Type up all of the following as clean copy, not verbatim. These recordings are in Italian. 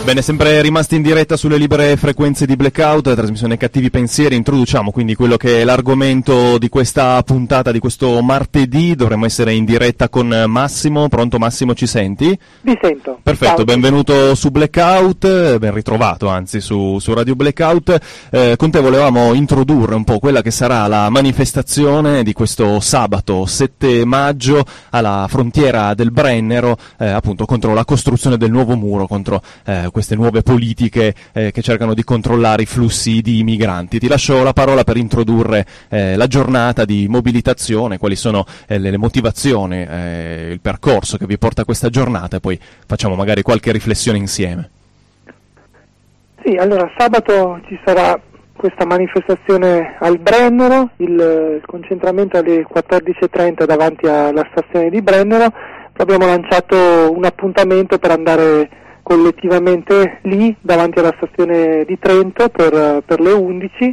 Bene, sempre rimasti in diretta sulle libere frequenze di Blackout, la trasmissione Cattivi Pensieri. Introduciamo quindi quello che è l'argomento di questa puntata, di questo martedì. Dovremmo essere in diretta con Massimo. Pronto Massimo, ci senti? Vi sento. Perfetto, Ciao. benvenuto su Blackout, ben ritrovato anzi su Radio Blackout. Con te volevamo introdurre un po' quella che sarà la manifestazione di questo sabato 7 maggio alla frontiera del Brennero, appunto contro la costruzione del nuovo muro, contro queste nuove politiche che cercano di controllare i flussi di migranti. Ti lascio la parola per introdurre la giornata di mobilitazione, quali sono le motivazioni, il percorso che vi porta a questa giornata, e poi facciamo magari qualche riflessione insieme. Sì, allora sabato ci sarà questa manifestazione al Brennero, il concentramento alle 14:30 davanti alla stazione di Brennero. Abbiamo lanciato un appuntamento per andare collettivamente lì davanti alla stazione di Trento per le 11,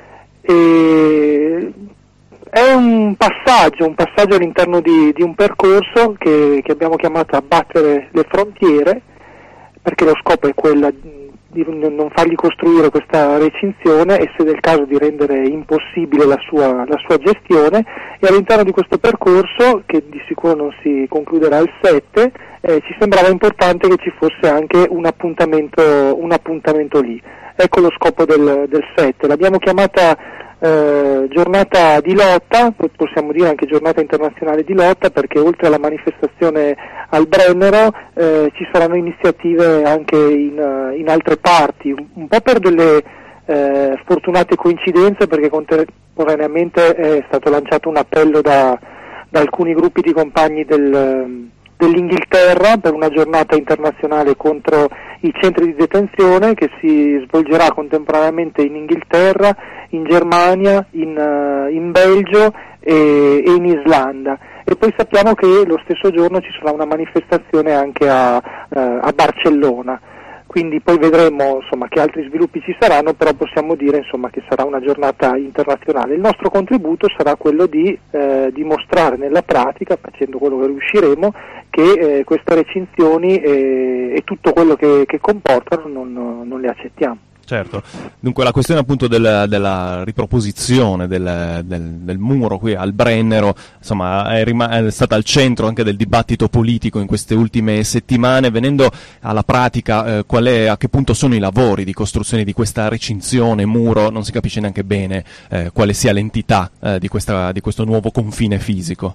e è un passaggio all'interno di un percorso che abbiamo chiamato Abbattere le frontiere, perché lo scopo è quello di non fargli costruire questa recinzione e, se del caso, di rendere impossibile la sua gestione. E all'interno di questo percorso, che di sicuro non si concluderà il 7, ci sembrava importante che ci fosse anche un appuntamento lì. Ecco lo scopo del 7. L'abbiamo chiamata giornata di lotta, possiamo dire anche giornata internazionale di lotta, perché oltre alla manifestazione al Brennero ci saranno iniziative anche in altre parti, un po' per delle fortunate coincidenze, perché contemporaneamente è stato lanciato un appello da alcuni gruppi di compagni dell'Inghilterra per una giornata internazionale contro i centri di detenzione, che si svolgerà contemporaneamente in Inghilterra, in Germania, in Belgio e in Islanda. E poi sappiamo che lo stesso giorno ci sarà una manifestazione anche a Barcellona. Quindi poi vedremo, insomma, che altri sviluppi ci saranno, però possiamo dire, insomma, che sarà una giornata internazionale. Il nostro contributo sarà quello di dimostrare nella pratica, facendo quello che riusciremo, che queste recinzioni e tutto quello che comportano non le accettiamo. Certo, dunque la questione appunto della riproposizione del muro qui al Brennero, insomma, è stata al centro anche del dibattito politico in queste ultime settimane. Venendo alla pratica, a che punto sono i lavori di costruzione di questa recinzione, muro? Non si capisce neanche bene quale sia l'entità di questo nuovo confine fisico.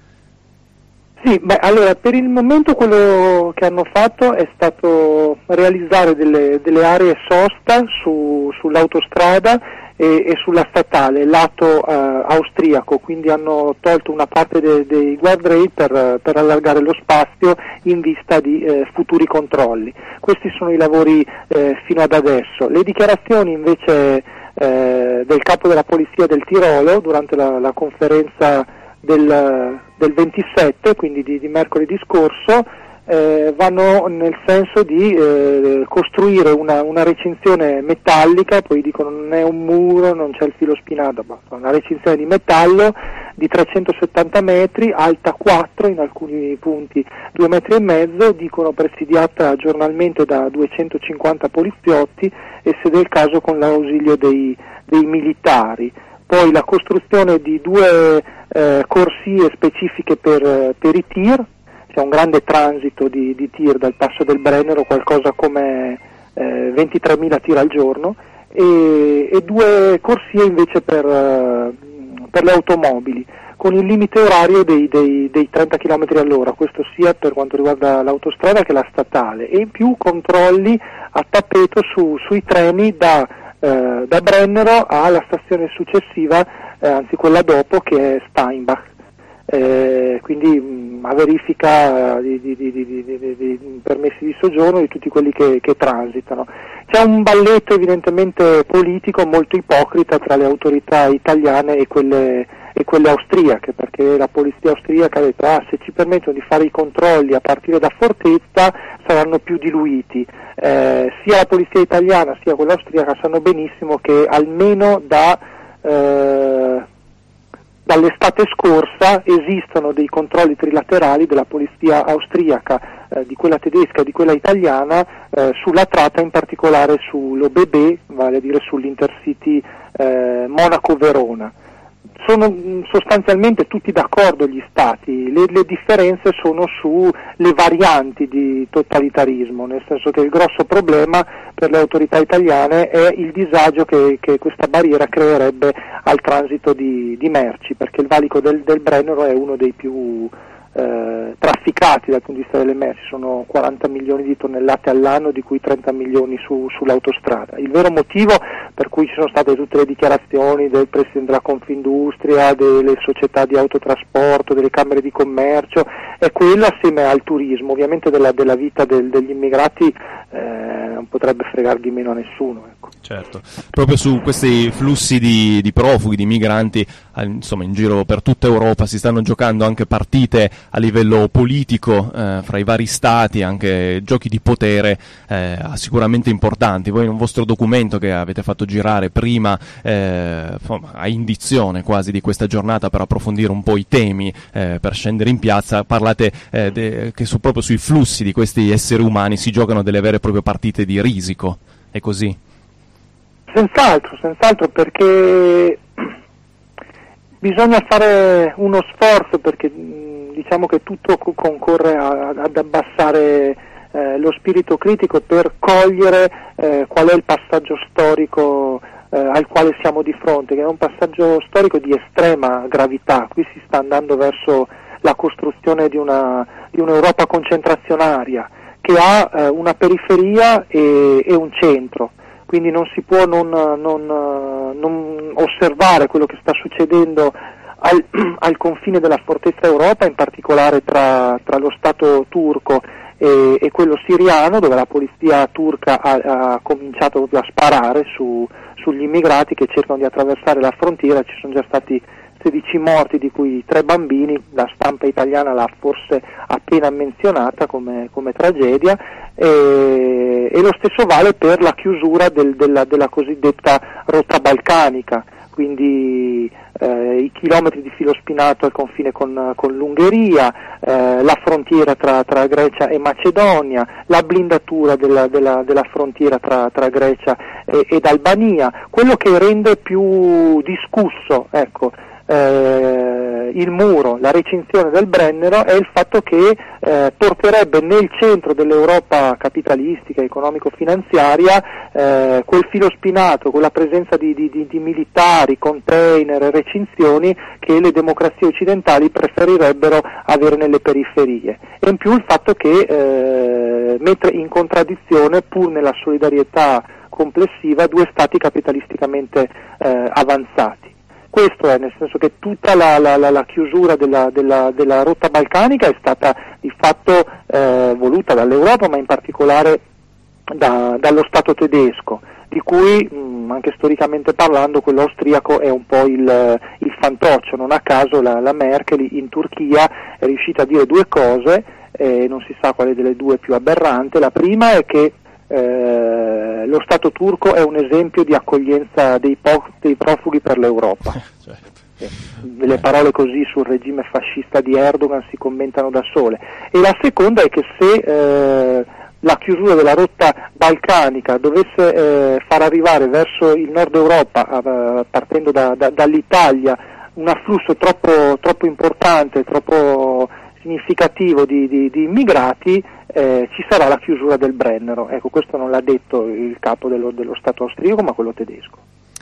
Sì, allora, per il momento quello che hanno fatto è stato realizzare delle aree sosta sull'autostrada e sulla statale, lato austriaco, quindi hanno tolto una parte dei guardrail per allargare lo spazio in vista di futuri controlli. Questi sono i lavori fino ad adesso. Le dichiarazioni invece del capo della polizia del Tirolo durante la conferenza del 27, quindi di mercoledì scorso, vanno nel senso di costruire una recinzione metallica. Poi dicono non è un muro, non c'è il filo spinato, ma una recinzione di metallo di 370 metri, alta 4, in alcuni punti 2,5 metri, dicono presidiata giornalmente da 250 poliziotti e, se del caso, con l'ausilio dei militari. Poi la costruzione di 2 corsie specifiche per i tir. C'è un grande transito di tir dal passo del Brennero, qualcosa come 23.000 tir al giorno, e 2 corsie invece per le automobili, con il limite orario dei 30 km all'ora, questo sia per quanto riguarda l'autostrada che la statale, e in più controlli a tappeto sui treni da Brennero alla stazione successiva, anzi quella dopo, che è Steinbach. Quindi a verifica di permessi di soggiorno di tutti quelli che transitano. C'è un balletto evidentemente politico molto ipocrita tra le autorità italiane e quelle austriache, perché la polizia austriaca ha detto se ci permettono di fare i controlli a partire da Fortezza saranno più diluiti. Sia la polizia italiana sia quella austriaca sanno benissimo che almeno dall'estate scorsa esistono dei controlli trilaterali della polizia austriaca di quella tedesca e di quella italiana sulla tratta, in particolare sull'OBB, vale a dire sull'Intercity Monaco-Verona. Sono sostanzialmente tutti d'accordo gli stati, le differenze sono sulle varianti di totalitarismo, nel senso che il grosso problema per le autorità italiane è il disagio che questa barriera creerebbe al transito di merci, perché il valico del Brennero è uno dei più trafficati dal punto di vista delle merci, sono 40 milioni di tonnellate all'anno, di cui 30 milioni sull'autostrada. Il vero motivo per cui ci sono state tutte le dichiarazioni del Presidente della Confindustria, delle società di autotrasporto, delle camere di commercio, è quello, assieme al turismo. Ovviamente della vita degli immigrati non potrebbe fregare di meno a nessuno, ecco. Certo, proprio su questi flussi di profughi, di migranti, insomma in giro per tutta Europa si stanno giocando anche partite a livello politico fra i vari stati, anche giochi di potere sicuramente importanti. Voi in un vostro documento che avete fatto girare prima a indizione quasi di questa giornata per approfondire un po' i temi, per scendere in piazza, parlate che proprio sui flussi di questi esseri umani si giocano delle vere e proprie partite di risico, è così? Senz'altro, perché bisogna fare uno sforzo, perché diciamo che tutto concorre ad abbassare lo spirito critico per cogliere qual è il passaggio storico al quale siamo di fronte, che è un passaggio storico di estrema gravità. Qui si sta andando verso la costruzione di un'Europa concentrazionaria che ha una periferia e un centro. Quindi non si può non osservare quello che sta succedendo al confine della fortezza Europa, in particolare tra lo Stato turco e quello siriano, dove la polizia turca ha cominciato proprio a sparare sugli immigrati che cercano di attraversare la frontiera. Ci sono già stati 16 morti, di cui 3 bambini. La stampa italiana l'ha forse appena menzionata come tragedia, e lo stesso vale per la chiusura della cosiddetta rotta balcanica, quindi i chilometri di filo spinato al confine con l'Ungheria, la frontiera tra Grecia e Macedonia, la blindatura della frontiera tra Grecia ed Albania. Quello che rende più discusso, ecco, il muro, la recinzione del Brennero, è il fatto che porterebbe nel centro dell'Europa capitalistica, economico-finanziaria, quel filo spinato, con la presenza di militari, container, recinzioni che le democrazie occidentali preferirebbero avere nelle periferie. E in più il fatto che mette in contraddizione, pur nella solidarietà complessiva, due stati capitalisticamente avanzati. Questo è, nel senso che tutta la chiusura della rotta balcanica è stata di fatto voluta dall'Europa, ma in particolare dallo Stato tedesco, di cui anche storicamente parlando quello austriaco è un po' il fantoccio. Non a caso la Merkel in Turchia è riuscita a dire due cose, non si sa quale delle due più aberrante. La prima è che lo Stato turco è un esempio di accoglienza dei profughi per l'Europa. Le parole così sul regime fascista di Erdogan si commentano da sole. E la seconda è che se la chiusura della rotta balcanica dovesse far arrivare verso il nord Europa, partendo dall'Italia, un afflusso troppo importante, troppo significativo di immigrati, ci sarà la chiusura del Brennero. Ecco, questo non l'ha detto il capo dello Stato austriaco, ma quello tedesco.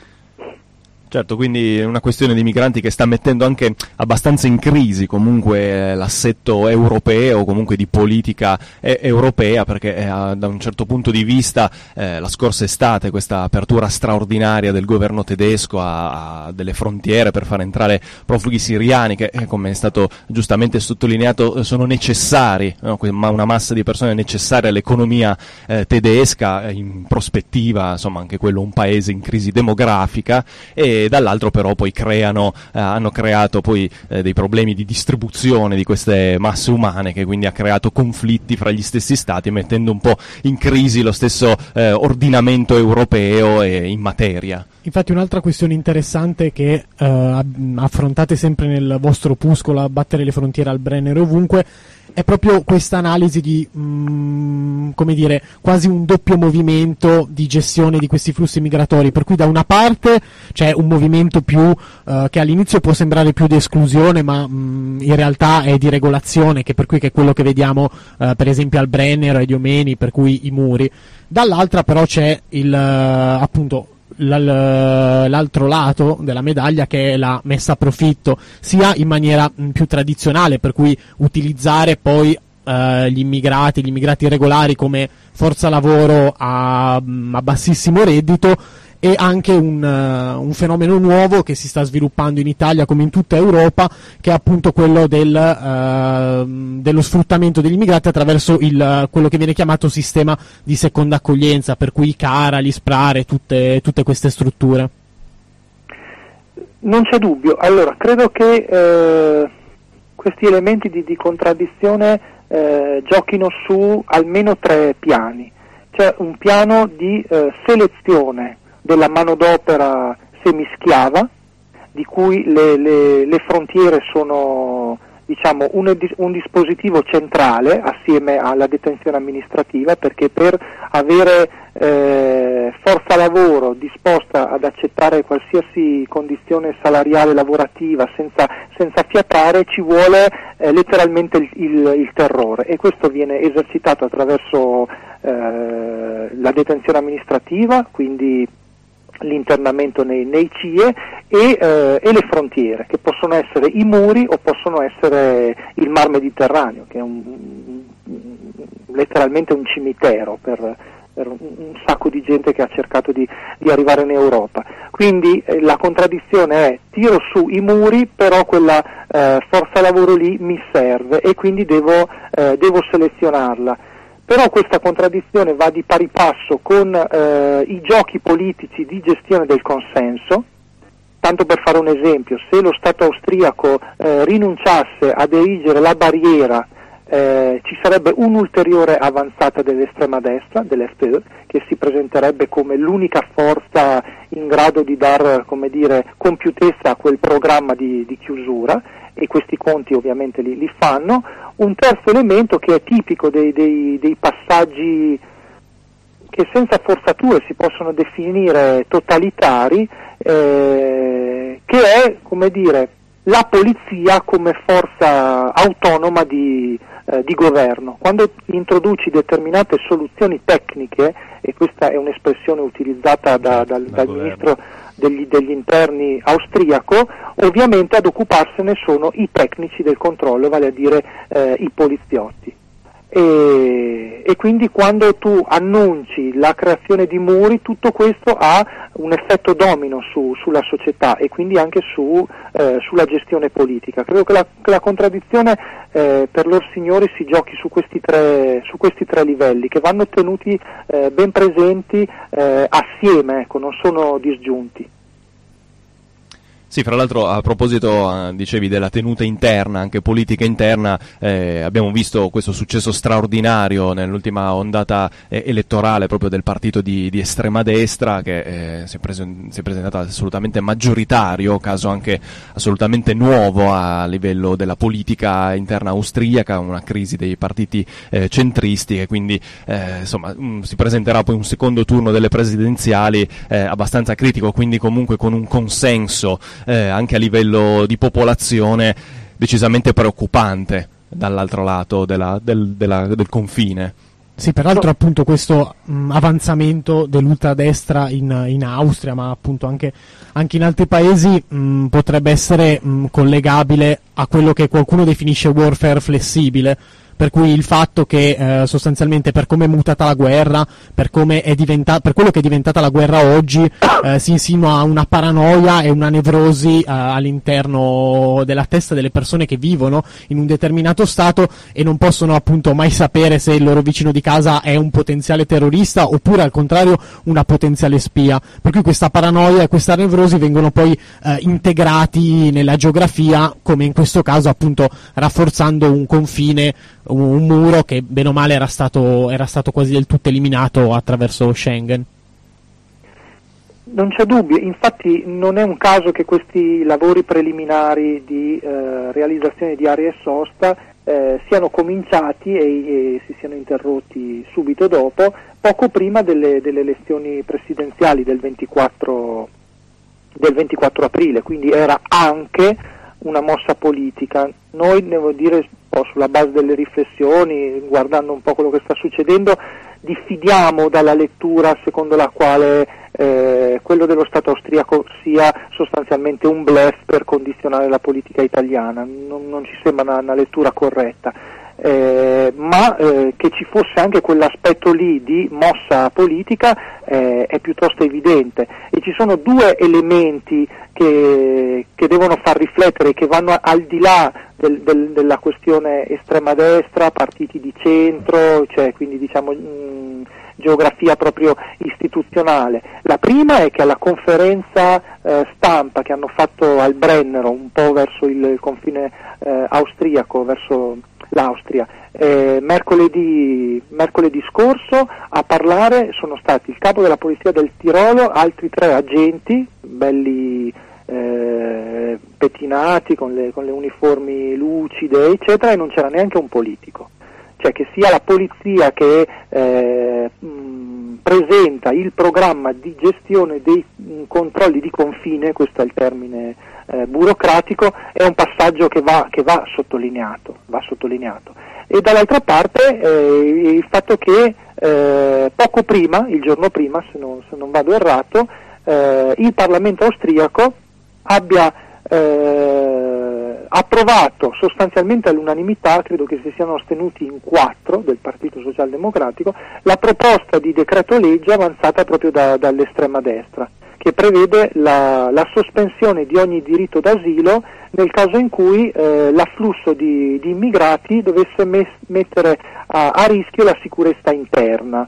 Certo, quindi è una questione di migranti che sta mettendo anche abbastanza in crisi comunque l'assetto europeo, comunque di politica europea, perché da un certo punto di vista la scorsa estate questa apertura straordinaria del governo tedesco a delle frontiere per far entrare profughi siriani che, come è stato giustamente sottolineato, sono necessari, no? Ma una massa di persone necessaria all'economia tedesca, in prospettiva, insomma, anche quello un paese in crisi demografica, e dall'altro però poi hanno creato poi dei problemi di distribuzione di queste masse umane, che quindi ha creato conflitti fra gli stessi stati, mettendo un po' in crisi lo stesso ordinamento europeo in materia. Infatti un'altra questione interessante che affrontate sempre nel vostro opuscolo Abbattere le frontiere al Brennero ovunque è proprio questa analisi di come dire, quasi un doppio movimento di gestione di questi flussi migratori, per cui da una parte c'è un movimento più che all'inizio può sembrare più di esclusione, ma in realtà è di regolazione, che per cui che è quello che vediamo per esempio al Brennero, ai Diomeni, per cui i muri. Dall'altra però c'è appunto l'altro lato della medaglia, che è la messa a profitto, sia in maniera più tradizionale, per cui utilizzare poi gli immigrati irregolari come forza lavoro a bassissimo reddito, e anche un fenomeno nuovo che si sta sviluppando in Italia come in tutta Europa, che è appunto quello dello sfruttamento degli immigrati attraverso quello che viene chiamato sistema di seconda accoglienza, per cui CARA, l'ISPRARE, tutte queste strutture. Non c'è dubbio. Allora, credo che questi elementi di contraddizione giochino su almeno 3 piani. C'è un piano di selezione della manodopera semischiava, di cui le frontiere sono, diciamo, un dispositivo centrale assieme alla detenzione amministrativa, perché per avere forza lavoro disposta ad accettare qualsiasi condizione salariale lavorativa senza fiatare ci vuole letteralmente il terrore, e questo viene esercitato attraverso la detenzione amministrativa, quindi l'internamento nei CIE, e le frontiere, che possono essere i muri o possono essere il Mar Mediterraneo, che è letteralmente un cimitero per un sacco di gente che ha cercato di arrivare in Europa. Quindi la contraddizione è: tiro su i muri, però quella forza lavoro lì mi serve e quindi devo selezionarla. Però questa contraddizione va di pari passo con i giochi politici di gestione del consenso. Tanto per fare un esempio, se lo Stato austriaco rinunciasse ad erigere la barriera, ci sarebbe un'ulteriore avanzata dell'estrema destra, dell'FPÖ, che si presenterebbe come l'unica forza in grado di dar, come dire, compiutezza a quel programma di chiusura, e questi conti ovviamente li fanno. Un terzo elemento che è tipico dei passaggi che senza forzature si possono definire totalitari, che è, come dire, la polizia come forza autonoma di governo. Quando introduci determinate soluzioni tecniche, e questa è un'espressione utilizzata dal ministro degli interni austriaco, ovviamente ad occuparsene sono i tecnici del controllo, vale a dire i poliziotti. E quindi quando tu annunci la creazione di muri, tutto questo ha un effetto domino sulla società e quindi anche sulla gestione politica. Credo che la contraddizione per loro signori si giochi su questi tre livelli, che vanno tenuti ben presenti assieme, ecco, non sono disgiunti. Sì, fra l'altro a proposito dicevi della tenuta interna, anche politica interna, abbiamo visto questo successo straordinario nell'ultima ondata elettorale proprio del partito di estrema destra, che si è presentato assolutamente maggioritario, caso anche assolutamente nuovo a livello della politica interna austriaca, una crisi dei partiti centristi, e quindi insomma si presenterà poi un secondo turno delle presidenziali abbastanza critico, quindi comunque con un consenso anche a livello di popolazione decisamente preoccupante dall'altro lato del confine. Sì, peraltro appunto questo avanzamento dell'ultradestra in Austria, ma appunto anche in altri paesi, potrebbe essere collegabile a quello che qualcuno definisce warfare flessibile, per cui il fatto che sostanzialmente, per come è mutata la guerra, per quello che è diventata la guerra oggi, si insinua una paranoia e una nevrosi all'interno della testa delle persone che vivono in un determinato stato e non possono appunto mai sapere se il loro vicino di casa è un potenziale terrorista oppure al contrario una potenziale spia, per cui questa paranoia e questa nevrosi vengono poi integrati nella geografia, come in questo caso appunto rafforzando un confine, un muro che bene o male era stato quasi del tutto eliminato attraverso Schengen. Non c'è dubbio, infatti non è un caso che questi lavori preliminari di realizzazione di aree e sosta siano cominciati e si siano interrotti subito dopo, poco prima delle elezioni presidenziali del 24 aprile, quindi era anche una mossa politica. Noi, devo dire, un po' sulla base delle riflessioni, guardando un po' quello che sta succedendo, diffidiamo dalla lettura secondo la quale quello dello Stato austriaco sia sostanzialmente un bluff per condizionare la politica italiana. Non ci sembra una lettura corretta, ma che ci fosse anche quell'aspetto lì di mossa politica è piuttosto evidente, e ci sono due elementi che devono far riflettere, che vanno al di là della questione estrema destra, partiti di centro, cioè quindi diciamo geografia proprio istituzionale. La prima è che alla conferenza stampa che hanno fatto al Brennero, un po' verso il confine austriaco, verso l'Austria, mercoledì scorso a parlare sono stati il capo della polizia del Tirolo, altri 3 agenti belli pettinati con le uniformi lucide eccetera, e non c'era neanche un politico, cioè che sia la polizia che presenta il programma di gestione dei controlli di confine, questo è il termine burocratico, è un passaggio che va sottolineato. E dall'altra parte il fatto che poco prima, il giorno prima, se non vado errato, il Parlamento austriaco abbia approvato sostanzialmente all'unanimità, credo che si siano astenuti in 4 del Partito Socialdemocratico, la proposta di decreto legge avanzata proprio dall'estrema destra, che prevede la sospensione di ogni diritto d'asilo nel caso in cui l'afflusso di immigrati dovesse mettere a rischio la sicurezza interna.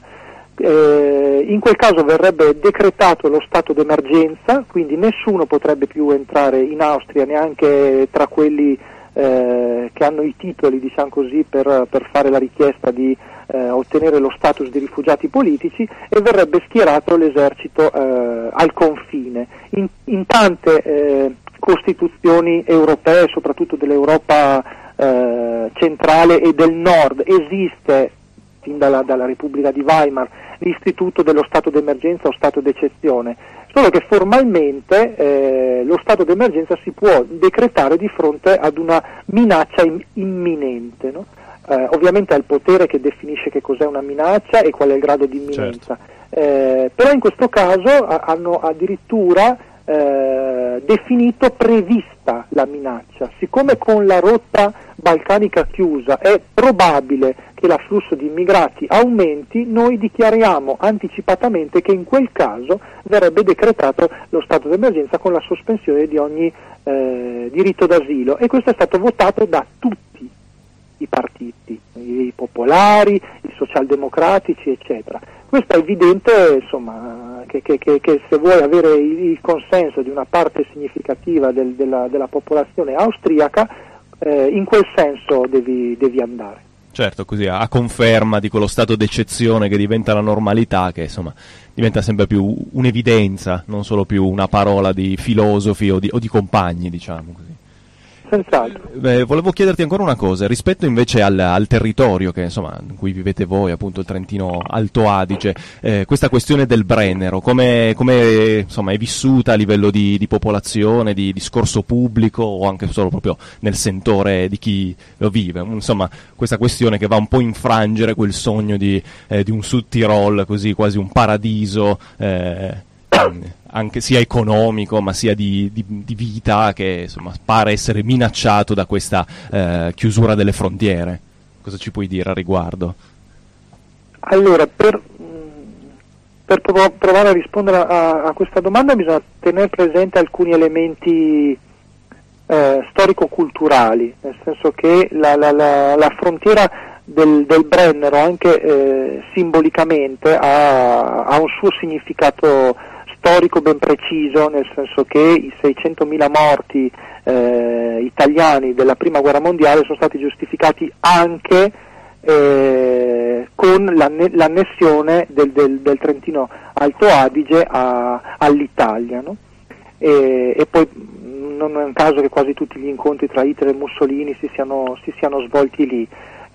In quel caso verrebbe decretato lo stato d'emergenza, quindi nessuno potrebbe più entrare in Austria, neanche tra quelli che hanno i titoli, diciamo così, per fare la richiesta di ottenere lo status di rifugiati politici, e verrebbe schierato l'esercito al confine. In tante costituzioni europee, soprattutto dell'Europa centrale e del nord, esiste fin dalla Repubblica di Weimar l'istituto dello stato d'emergenza o stato d'eccezione, solo che formalmente lo stato d'emergenza si può decretare di fronte ad una minaccia imminente, no? Ovviamente ha il potere che definisce che cos'è una minaccia e qual è il grado di imminenza, certo. Però in questo caso hanno addirittura definito prevista la minaccia. Siccome con la rotta balcanica chiusa è probabile che l'afflusso di immigrati aumenti, noi dichiariamo anticipatamente che in quel caso verrebbe decretato lo stato d'emergenza con la sospensione di ogni diritto d'asilo, e questo è stato votato da tutti i partiti, i popolari, i socialdemocratici eccetera. Questo è evidente, insomma, che se vuoi avere il consenso di una parte significativa della popolazione austriaca, in quel senso devi andare. Certo, così a conferma di quello stato d'eccezione che diventa la normalità, che insomma diventa sempre più un'evidenza, non solo più una parola di filosofi o di compagni, diciamo così. Senz'altro. Volevo chiederti ancora una cosa, rispetto invece al territorio che insomma in cui vivete voi, appunto il Trentino Alto Adige, questa questione del Brennero, come insomma è vissuta a livello di popolazione, di discorso pubblico, o anche solo proprio nel sentore di chi lo vive, insomma questa questione che va un po' a infrangere quel sogno di un Sud Tirol, così quasi un paradiso, anche sia economico ma sia di vita, che insomma pare essere minacciato da questa chiusura delle frontiere. Cosa ci puoi dire a riguardo? Allora, per provare a rispondere a questa domanda bisogna tenere presente alcuni elementi storico-culturali, nel senso che la frontiera del Brennero anche simbolicamente ha un suo significato storico ben preciso, nel senso che i 600.000 morti italiani della prima guerra mondiale sono stati giustificati anche con l'annessione del Trentino Alto Adige all'Italia, no? E poi non è un caso che quasi tutti gli incontri tra Hitler e Mussolini si siano svolti lì.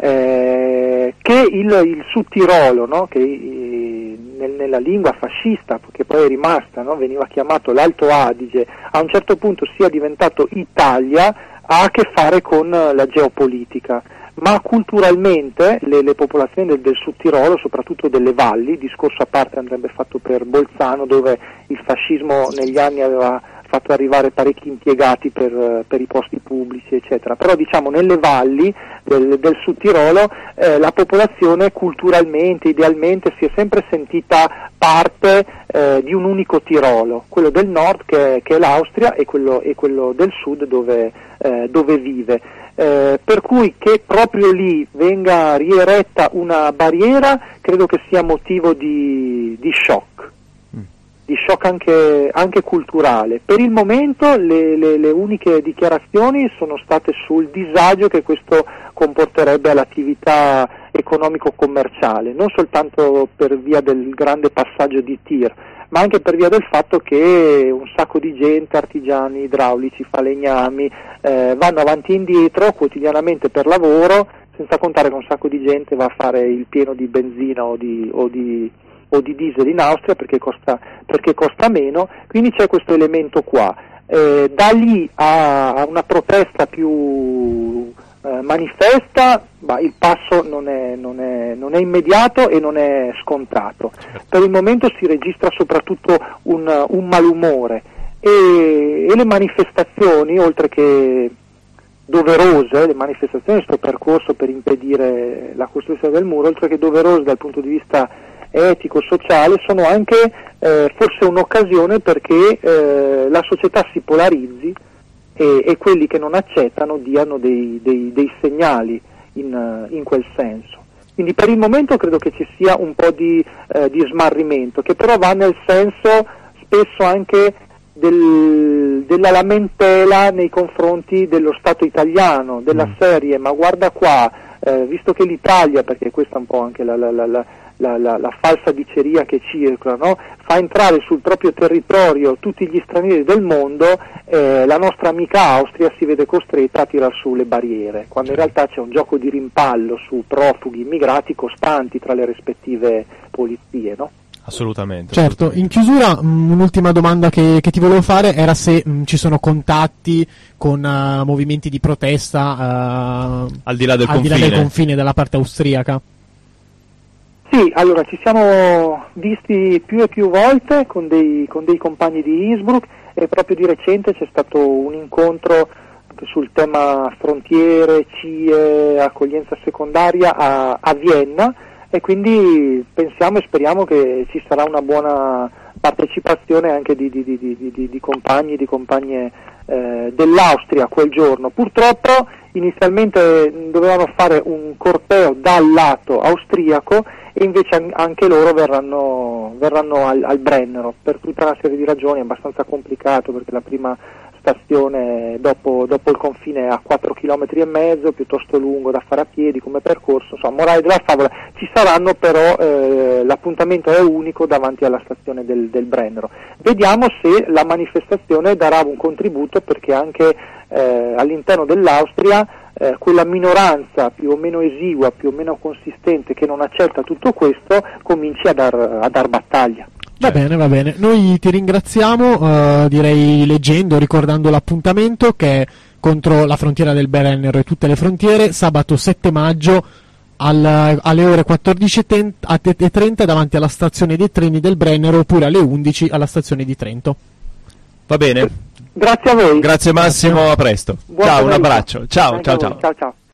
Che il Sudtirolo, no? Che nella lingua fascista, che poi è rimasta, no? Veniva chiamato l'Alto Adige, a un certo punto sia diventato Italia, ha a che fare con la geopolitica, ma culturalmente le popolazioni del Sudtirolo, soprattutto delle valli, discorso a parte andrebbe fatto per Bolzano, dove il fascismo negli anni aveva fatto arrivare parecchi impiegati per i posti pubblici, eccetera. Però diciamo nelle valli del Sudtirolo la popolazione culturalmente, idealmente si è sempre sentita parte di un unico Tirolo, quello del nord che è l'Austria e quello del sud dove vive. Per cui che proprio lì venga rieretta una barriera credo che sia motivo di shock. Di shock anche culturale. Per il momento le uniche dichiarazioni sono state sul disagio che questo comporterebbe all'attività economico-commerciale, non soltanto per via del grande passaggio di tir, ma anche per via del fatto che un sacco di gente, artigiani, idraulici, falegnami, vanno avanti e indietro quotidianamente per lavoro, senza contare che un sacco di gente va a fare il pieno di benzina o di diesel in Austria perché costa meno, quindi c'è questo elemento qua. Da lì a una protesta più manifesta, il passo non è immediato e non è scontato. Certo. Per il momento si registra soprattutto un malumore e le manifestazioni, oltre che doverose, le manifestazioni, questo percorso per impedire la costruzione del muro, oltre che doverose dal punto di vista etico, sociale, sono anche forse un'occasione perché la società si polarizzi e quelli che non accettano diano dei segnali in quel senso. Quindi per il momento credo che ci sia un po' di smarrimento, che però va nel senso spesso anche della lamentela nei confronti dello Stato italiano, della serie, ma guarda qua, visto che l'Italia, perché questa è un po' anche la falsa diceria che circola, no? Fa entrare sul proprio territorio tutti gli stranieri del mondo, la nostra amica Austria si vede costretta a tirar su le barriere, quando in realtà c'è un gioco di rimpallo su profughi, immigrati costanti tra le rispettive polizie, no? Assolutamente. Certo, in chiusura un'ultima domanda che ti volevo fare era se ci sono contatti con movimenti di protesta al di là del confine dalla parte austriaca. Sì, allora ci siamo visti più e più volte con dei compagni di Innsbruck e proprio di recente c'è stato un incontro sul tema frontiere, CIE, accoglienza secondaria a Vienna, e quindi pensiamo e speriamo che ci sarà una buona partecipazione anche di compagni e di compagne dell'Austria quel giorno. Purtroppo inizialmente dovevano fare un corteo dal lato austriaco e invece anche loro verranno al Brennero per tutta una serie di ragioni. È abbastanza complicato perché la prima stazione dopo il confine è a 4,5 km, piuttosto lungo da fare a piedi come percorso. Insomma, morale della favola, ci saranno però l'appuntamento è unico davanti alla stazione del Brennero. Vediamo se la manifestazione darà un contributo perché anche all'interno dell'Austria quella minoranza più o meno esigua, più o meno consistente che non accetta tutto questo cominci a dar battaglia. Va bene, noi ti ringraziamo, direi ricordando l'appuntamento che è contro la frontiera del Brennero e tutte le frontiere, sabato 7 maggio alle ore 14:30 davanti alla stazione dei treni del Brennero, oppure alle 11 alla stazione di Trento. Va bene. Grazie a voi. Grazie Massimo, a presto. Buon ciao, pomeriggio. Un abbraccio. Ciao. Ciao.